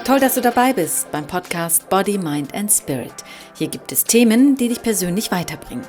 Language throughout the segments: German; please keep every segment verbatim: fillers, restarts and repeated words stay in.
Toll, dass du dabei bist beim Podcast Body, Mind and Spirit. Hier gibt es Themen, die dich persönlich weiterbringen.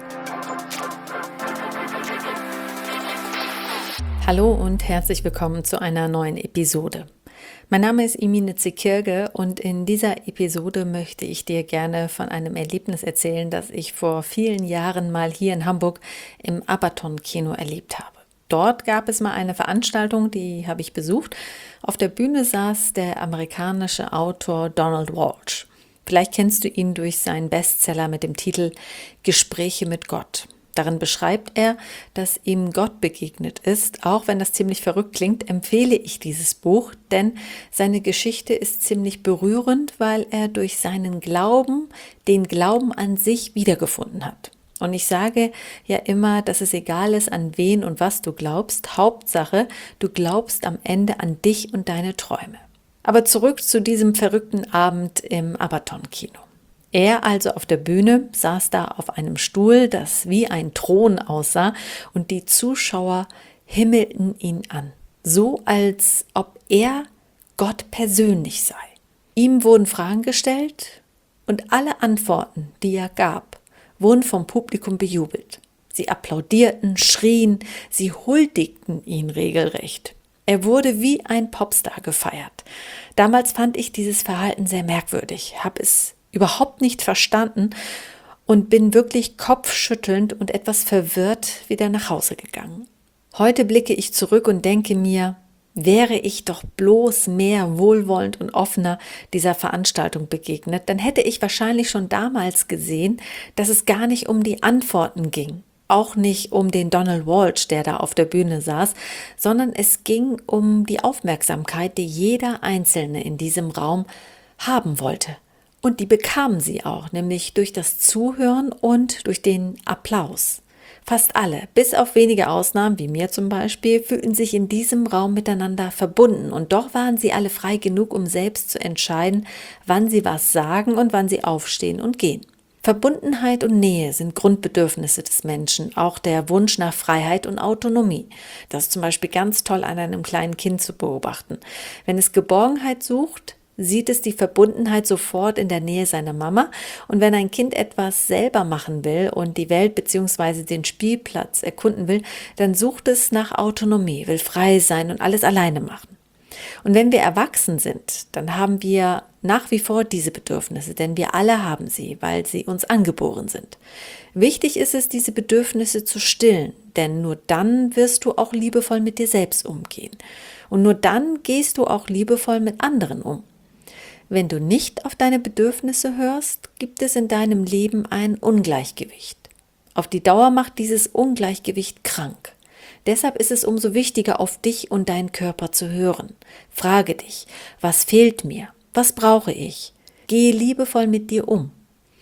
Hallo und herzlich willkommen zu einer neuen Episode. Mein Name ist Emine Zekirge und in dieser Episode möchte ich dir gerne von einem Erlebnis erzählen, das ich vor vielen Jahren mal hier in Hamburg im Abaton-Kino erlebt habe. Dort gab es mal eine Veranstaltung, die habe ich besucht. Auf der Bühne saß der amerikanische Autor Donald Walsh. Vielleicht kennst du ihn durch seinen Bestseller mit dem Titel Gespräche mit Gott. Darin beschreibt er, dass ihm Gott begegnet ist. Auch wenn das ziemlich verrückt klingt, empfehle ich dieses Buch, denn seine Geschichte ist ziemlich berührend, weil er durch seinen Glauben den Glauben an sich wiedergefunden hat. Und ich sage ja immer, dass es egal ist, an wen und was du glaubst. Hauptsache, du glaubst am Ende an dich und deine Träume. Aber zurück zu diesem verrückten Abend im Abaton-Kino. Er also auf der Bühne saß da auf einem Stuhl, das wie ein Thron aussah, und die Zuschauer himmelten ihn an. So, als ob er Gott persönlich sei. Ihm wurden Fragen gestellt und alle Antworten, die er gab, wurden vom Publikum bejubelt. Sie applaudierten, schrien, sie huldigten ihn regelrecht. Er wurde wie ein Popstar gefeiert. Damals fand ich dieses Verhalten sehr merkwürdig, habe es überhaupt nicht verstanden und bin wirklich kopfschüttelnd und etwas verwirrt wieder nach Hause gegangen. Heute blicke ich zurück und denke mir, wäre ich doch bloß mehr wohlwollend und offener dieser Veranstaltung begegnet, dann hätte ich wahrscheinlich schon damals gesehen, dass es gar nicht um die Antworten ging, auch nicht um den Donald Walsh, der da auf der Bühne saß, sondern es ging um die Aufmerksamkeit, die jeder Einzelne in diesem Raum haben wollte. Und die bekamen sie auch, nämlich durch das Zuhören und durch den Applaus. Fast alle, bis auf wenige Ausnahmen, wie mir zum Beispiel, fühlten sich in diesem Raum miteinander verbunden. Und doch waren sie alle frei genug, um selbst zu entscheiden, wann sie was sagen und wann sie aufstehen und gehen. Verbundenheit und Nähe sind Grundbedürfnisse des Menschen, auch der Wunsch nach Freiheit und Autonomie. Das ist zum Beispiel ganz toll an einem kleinen Kind zu beobachten. Wenn es Geborgenheit sucht, sieht es die Verbundenheit sofort in der Nähe seiner Mama, und wenn ein Kind etwas selber machen will und die Welt bzw. den Spielplatz erkunden will, dann sucht es nach Autonomie, will frei sein und alles alleine machen. Und wenn wir erwachsen sind, dann haben wir nach wie vor diese Bedürfnisse, denn wir alle haben sie, weil sie uns angeboren sind. Wichtig ist es, diese Bedürfnisse zu stillen, denn nur dann wirst du auch liebevoll mit dir selbst umgehen. Und nur dann gehst du auch liebevoll mit anderen um. Wenn du nicht auf deine Bedürfnisse hörst, gibt es in deinem Leben ein Ungleichgewicht. Auf die Dauer macht dieses Ungleichgewicht krank. Deshalb ist es umso wichtiger, auf dich und deinen Körper zu hören. Frage dich, was fehlt mir? Was brauche ich? Gehe liebevoll mit dir um.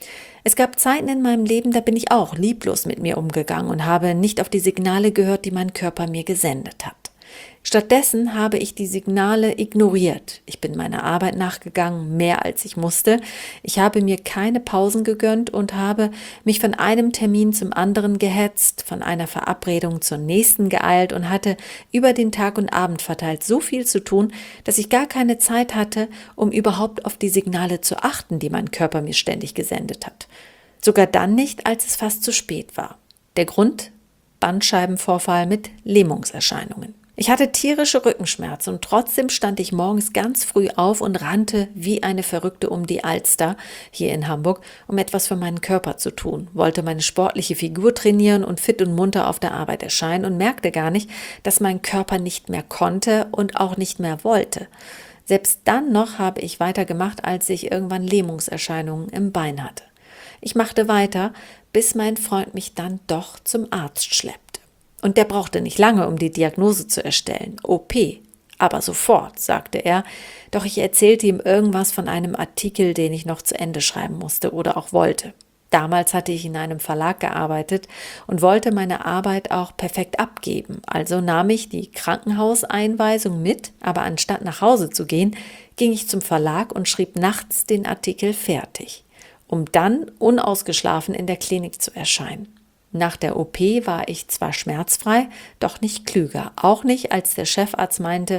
Es gab Zeiten in meinem Leben, da bin ich auch lieblos mit mir umgegangen und habe nicht auf die Signale gehört, die mein Körper mir gesendet hat. Stattdessen habe ich die Signale ignoriert. Ich bin meiner Arbeit nachgegangen, mehr als ich musste. Ich habe mir keine Pausen gegönnt und habe mich von einem Termin zum anderen gehetzt, von einer Verabredung zur nächsten geeilt und hatte über den Tag und Abend verteilt so viel zu tun, dass ich gar keine Zeit hatte, um überhaupt auf die Signale zu achten, die mein Körper mir ständig gesendet hat. Sogar dann nicht, als es fast zu spät war. Der Grund? Bandscheibenvorfall mit Lähmungserscheinungen. Ich hatte tierische Rückenschmerzen und trotzdem stand ich morgens ganz früh auf und rannte wie eine Verrückte um die Alster hier in Hamburg, um etwas für meinen Körper zu tun, wollte meine sportliche Figur trainieren und fit und munter auf der Arbeit erscheinen und merkte gar nicht, dass mein Körper nicht mehr konnte und auch nicht mehr wollte. Selbst dann noch habe ich weitergemacht, als ich irgendwann Lähmungserscheinungen im Bein hatte. Ich machte weiter, bis mein Freund mich dann doch zum Arzt schleppte. Und der brauchte nicht lange, um die Diagnose zu erstellen. O P, aber sofort, sagte er. Doch ich erzählte ihm irgendwas von einem Artikel, den ich noch zu Ende schreiben musste oder auch wollte. Damals hatte ich in einem Verlag gearbeitet und wollte meine Arbeit auch perfekt abgeben. Also nahm ich die Krankenhauseinweisung mit, aber anstatt nach Hause zu gehen, ging ich zum Verlag und schrieb nachts den Artikel fertig, um dann unausgeschlafen in der Klinik zu erscheinen. Nach der O P war ich zwar schmerzfrei, doch nicht klüger. Auch nicht, als der Chefarzt meinte,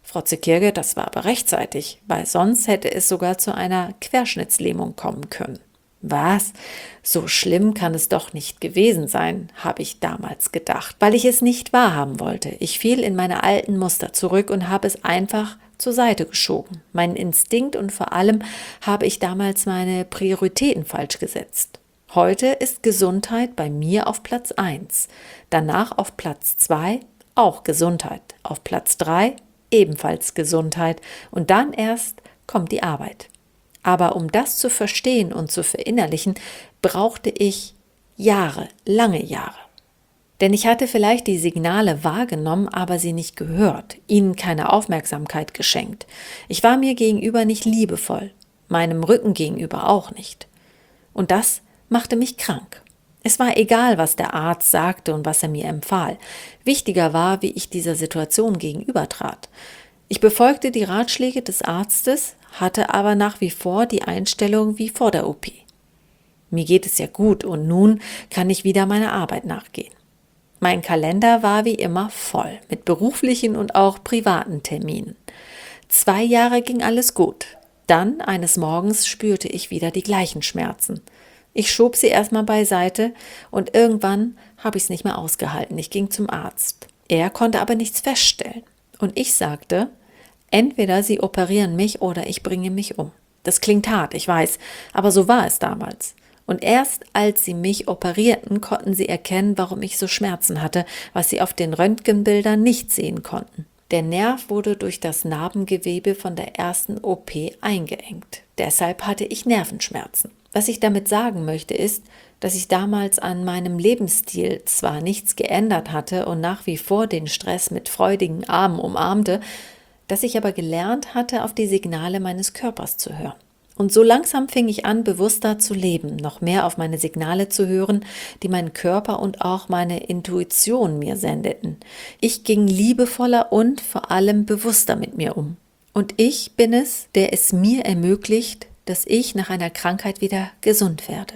Frau Zekirge, das war aber rechtzeitig, weil sonst hätte es sogar zu einer Querschnittslähmung kommen können. Was? So schlimm kann es doch nicht gewesen sein, habe ich damals gedacht, weil ich es nicht wahrhaben wollte. Ich fiel in meine alten Muster zurück und habe es einfach zur Seite geschoben. Meinen Instinkt und vor allem habe ich damals meine Prioritäten falsch gesetzt. Heute ist Gesundheit bei mir auf Platz eins, danach auf Platz zwei auch Gesundheit, auf Platz drei ebenfalls Gesundheit und dann erst kommt die Arbeit. Aber um das zu verstehen und zu verinnerlichen, brauchte ich Jahre, lange Jahre. Denn ich hatte vielleicht die Signale wahrgenommen, aber sie nicht gehört, ihnen keine Aufmerksamkeit geschenkt. Ich war mir gegenüber nicht liebevoll, meinem Rücken gegenüber auch nicht. Und das machte mich krank. Es war egal, was der Arzt sagte und was er mir empfahl. Wichtiger war, wie ich dieser Situation gegenübertrat. Ich befolgte die Ratschläge des Arztes, hatte aber nach wie vor die Einstellung wie vor der O P. Mir geht es ja gut und nun kann ich wieder meiner Arbeit nachgehen. Mein Kalender war wie immer voll mit beruflichen und auch privaten Terminen. Zwei Jahre ging alles gut. Dann, eines Morgens, spürte ich wieder die gleichen Schmerzen. Ich schob sie erstmal beiseite und irgendwann habe ich es nicht mehr ausgehalten. Ich ging zum Arzt. Er konnte aber nichts feststellen. Und ich sagte, entweder Sie operieren mich oder ich bringe mich um. Das klingt hart, ich weiß, aber so war es damals. Und erst als sie mich operierten, konnten sie erkennen, warum ich so Schmerzen hatte, was sie auf den Röntgenbildern nicht sehen konnten. Der Nerv wurde durch das Narbengewebe von der ersten O P eingeengt. Deshalb hatte ich Nervenschmerzen. Was ich damit sagen möchte, ist, dass ich damals an meinem Lebensstil zwar nichts geändert hatte und nach wie vor den Stress mit freudigen Armen umarmte, dass ich aber gelernt hatte, auf die Signale meines Körpers zu hören. Und so langsam fing ich an, bewusster zu leben, noch mehr auf meine Signale zu hören, die mein Körper und auch meine Intuition mir sendeten. Ich ging liebevoller und vor allem bewusster mit mir um. Und ich bin es, der es mir ermöglicht, dass ich nach einer Krankheit wieder gesund werde.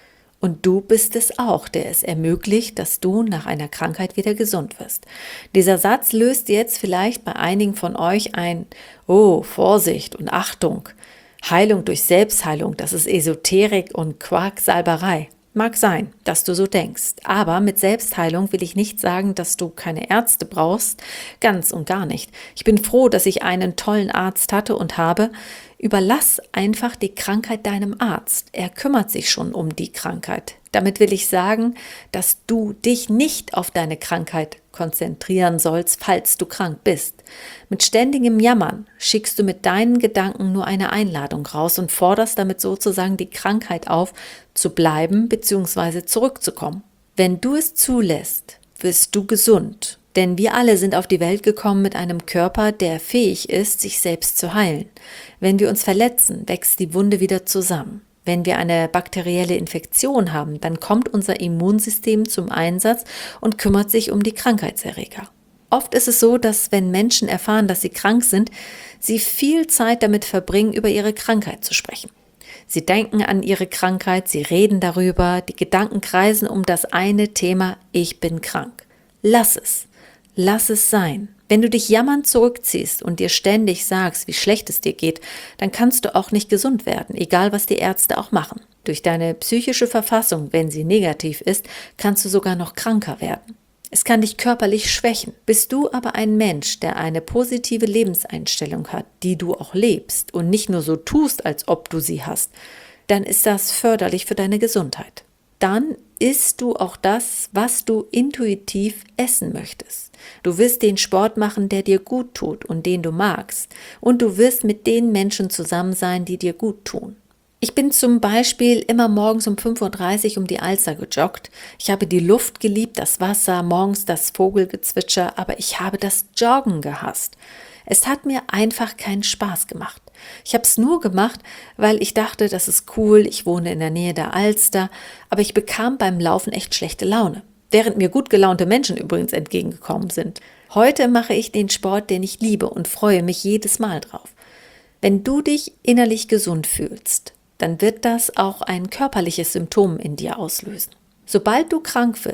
Und du bist es auch, der es ermöglicht, dass du nach einer Krankheit wieder gesund wirst. Dieser Satz löst jetzt vielleicht bei einigen von euch ein Oh, Vorsicht und Achtung. Heilung durch Selbstheilung, das ist Esoterik und Quacksalberei. Mag sein, dass du so denkst, aber mit Selbstheilung will ich nicht sagen, dass du keine Ärzte brauchst, ganz und gar nicht. Ich bin froh, dass ich einen tollen Arzt hatte und habe. Überlass einfach die Krankheit deinem Arzt. Er kümmert sich schon um die Krankheit. Damit will ich sagen, dass du dich nicht auf deine Krankheit konzentrieren sollst, falls du krank bist. Mit ständigem Jammern schickst du mit deinen Gedanken nur eine Einladung raus und forderst damit sozusagen die Krankheit auf, zu bleiben bzw. zurückzukommen. Wenn du es zulässt, wirst du gesund. Denn wir alle sind auf die Welt gekommen mit einem Körper, der fähig ist, sich selbst zu heilen. Wenn wir uns verletzen, wächst die Wunde wieder zusammen. Wenn wir eine bakterielle Infektion haben, dann kommt unser Immunsystem zum Einsatz und kümmert sich um die Krankheitserreger. Oft ist es so, dass wenn Menschen erfahren, dass sie krank sind, sie viel Zeit damit verbringen, über ihre Krankheit zu sprechen. Sie denken an ihre Krankheit, sie reden darüber, die Gedanken kreisen um das eine Thema, ich bin krank. Lass es. Lass es sein. Wenn du dich jammernd zurückziehst und dir ständig sagst, wie schlecht es dir geht, dann kannst du auch nicht gesund werden, egal was die Ärzte auch machen. Durch deine psychische Verfassung, wenn sie negativ ist, kannst du sogar noch kranker werden. Es kann dich körperlich schwächen. Bist du aber ein Mensch, der eine positive Lebenseinstellung hat, die du auch lebst und nicht nur so tust, als ob du sie hast, dann ist das förderlich für deine Gesundheit. Dann isst du auch das, was du intuitiv essen möchtest. Du wirst den Sport machen, der dir gut tut und den du magst. Und du wirst mit den Menschen zusammen sein, die dir gut tun. Ich bin zum Beispiel immer morgens um fünf Uhr dreißig um die Alster gejoggt. Ich habe die Luft geliebt, das Wasser, morgens das Vogelgezwitscher, aber ich habe das Joggen gehasst. Es hat mir einfach keinen Spaß gemacht. Ich habe es nur gemacht, weil ich dachte, das ist cool, ich wohne in der Nähe der Alster, aber ich bekam beim Laufen echt schlechte Laune, während mir gut gelaunte Menschen übrigens entgegengekommen sind. Heute mache ich den Sport, den ich liebe und freue mich jedes Mal drauf. Wenn du dich innerlich gesund fühlst, dann wird das auch ein körperliches Symptom in dir auslösen. Sobald du krank wirst,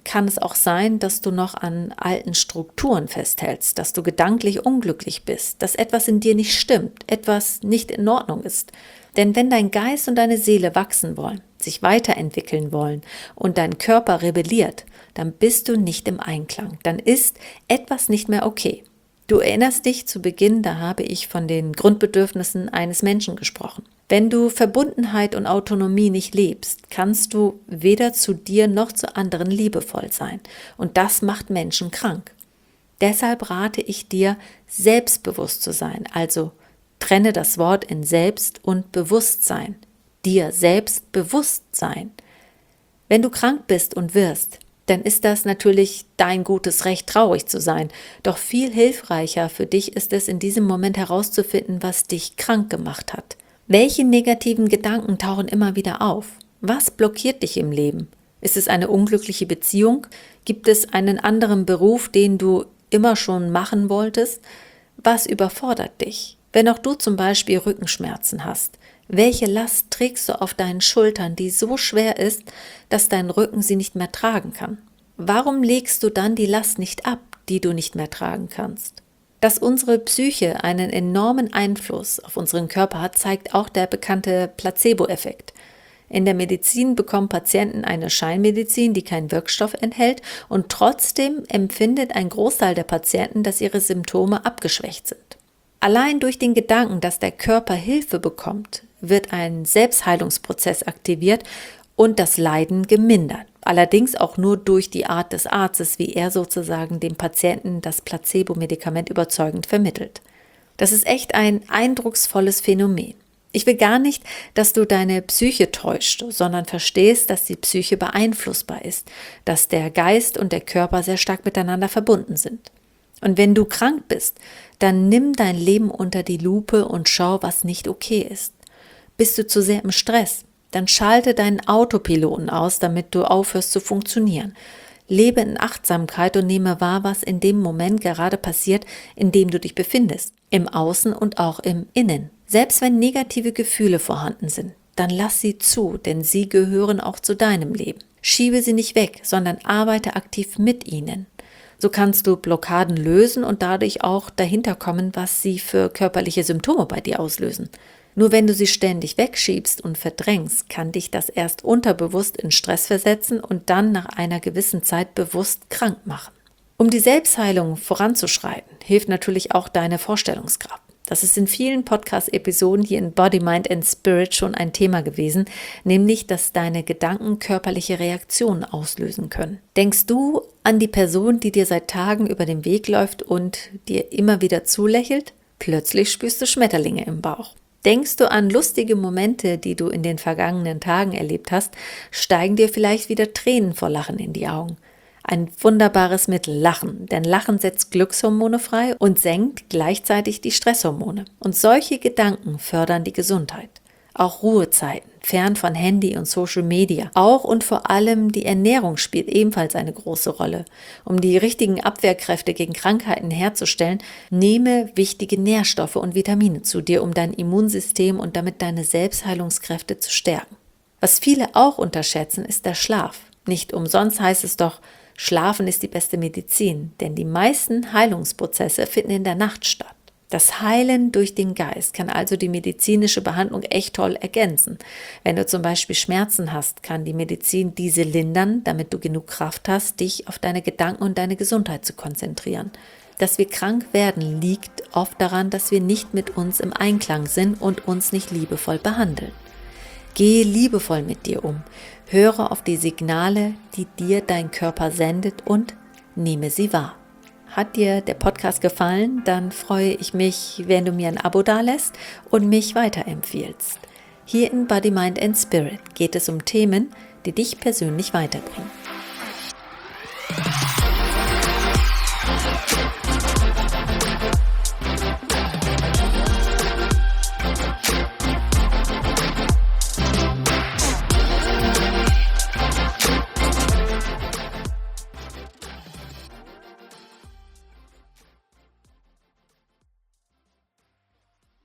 kann es auch sein, dass du noch an alten Strukturen festhältst, dass du gedanklich unglücklich bist, dass etwas in dir nicht stimmt, etwas nicht in Ordnung ist. Denn wenn dein Geist und deine Seele wachsen wollen, sich weiterentwickeln wollen und dein Körper rebelliert, dann bist du nicht im Einklang, dann ist etwas nicht mehr okay. Du erinnerst dich zu Beginn, da habe ich von den Grundbedürfnissen eines Menschen gesprochen. Wenn du Verbundenheit und Autonomie nicht lebst, kannst du weder zu dir noch zu anderen liebevoll sein. Und das macht Menschen krank. Deshalb rate ich dir, selbstbewusst zu sein, also trenne das Wort in Selbst und Bewusstsein. Dir selbst bewusst sein. Wenn du krank bist und wirst, dann ist das natürlich dein gutes Recht, traurig zu sein. Doch viel hilfreicher für dich ist es, in diesem Moment herauszufinden, was dich krank gemacht hat. Welche negativen Gedanken tauchen immer wieder auf? Was blockiert dich im Leben? Ist es eine unglückliche Beziehung? Gibt es einen anderen Beruf, den du immer schon machen wolltest? Was überfordert dich? Wenn auch du zum Beispiel Rückenschmerzen hast, welche Last trägst du auf deinen Schultern, die so schwer ist, dass dein Rücken sie nicht mehr tragen kann? Warum legst du dann die Last nicht ab, die du nicht mehr tragen kannst? Dass unsere Psyche einen enormen Einfluss auf unseren Körper hat, zeigt auch der bekannte Placebo-Effekt. In der Medizin bekommen Patienten eine Scheinmedizin, die keinen Wirkstoff enthält, und trotzdem empfindet ein Großteil der Patienten, dass ihre Symptome abgeschwächt sind. Allein durch den Gedanken, dass der Körper Hilfe bekommt, wird ein Selbstheilungsprozess aktiviert und das Leiden gemindert. Allerdings auch nur durch die Art des Arztes, wie er sozusagen dem Patienten das Placebo-Medikament überzeugend vermittelt. Das ist echt ein eindrucksvolles Phänomen. Ich will gar nicht, dass du deine Psyche täuscht, sondern verstehst, dass die Psyche beeinflussbar ist, dass der Geist und der Körper sehr stark miteinander verbunden sind. Und wenn du krank bist, dann nimm dein Leben unter die Lupe und schau, was nicht okay ist. Bist du zu sehr im Stress, dann schalte deinen Autopiloten aus, damit du aufhörst zu funktionieren. Lebe in Achtsamkeit und nehme wahr, was in dem Moment gerade passiert, in dem du dich befindest, im Außen und auch im Innen. Selbst wenn negative Gefühle vorhanden sind, dann lass sie zu, denn sie gehören auch zu deinem Leben. Schiebe sie nicht weg, sondern arbeite aktiv mit ihnen. So kannst du Blockaden lösen und dadurch auch dahinter kommen, was sie für körperliche Symptome bei dir auslösen. Nur wenn du sie ständig wegschiebst und verdrängst, kann dich das erst unterbewusst in Stress versetzen und dann nach einer gewissen Zeit bewusst krank machen. Um die Selbstheilung voranzuschreiten, hilft natürlich auch deine Vorstellungskraft. Das ist in vielen Podcast-Episoden hier in Body, Mind and Spirit schon ein Thema gewesen, nämlich, dass deine Gedanken körperliche Reaktionen auslösen können. Denkst du an die Person, die dir seit Tagen über den Weg läuft und dir immer wieder zulächelt? Plötzlich spürst du Schmetterlinge im Bauch. Denkst du an lustige Momente, die du in den vergangenen Tagen erlebt hast, steigen dir vielleicht wieder Tränen vor Lachen in die Augen. Ein wunderbares Mittel, Lachen, denn Lachen setzt Glückshormone frei und senkt gleichzeitig die Stresshormone. Und solche Gedanken fördern die Gesundheit. Auch Ruhezeiten, fern von Handy und Social Media. Auch und vor allem die Ernährung spielt ebenfalls eine große Rolle. Um die richtigen Abwehrkräfte gegen Krankheiten herzustellen, nehme wichtige Nährstoffe und Vitamine zu dir, um dein Immunsystem und damit deine Selbstheilungskräfte zu stärken. Was viele auch unterschätzen, ist der Schlaf. Nicht umsonst heißt es doch, Schlafen ist die beste Medizin, denn die meisten Heilungsprozesse finden in der Nacht statt. Das Heilen durch den Geist kann also die medizinische Behandlung echt toll ergänzen. Wenn du zum Beispiel Schmerzen hast, kann die Medizin diese lindern, damit du genug Kraft hast, dich auf deine Gedanken und deine Gesundheit zu konzentrieren. Dass wir krank werden, liegt oft daran, dass wir nicht mit uns im Einklang sind und uns nicht liebevoll behandeln. Gehe liebevoll mit dir um. Höre auf die Signale, die dir dein Körper sendet und nehme sie wahr. Hat dir der Podcast gefallen, dann freue ich mich, wenn du mir ein Abo dalässt und mich weiterempfiehlst. Hier in Body, Mind and Spirit geht es um Themen, die dich persönlich weiterbringen.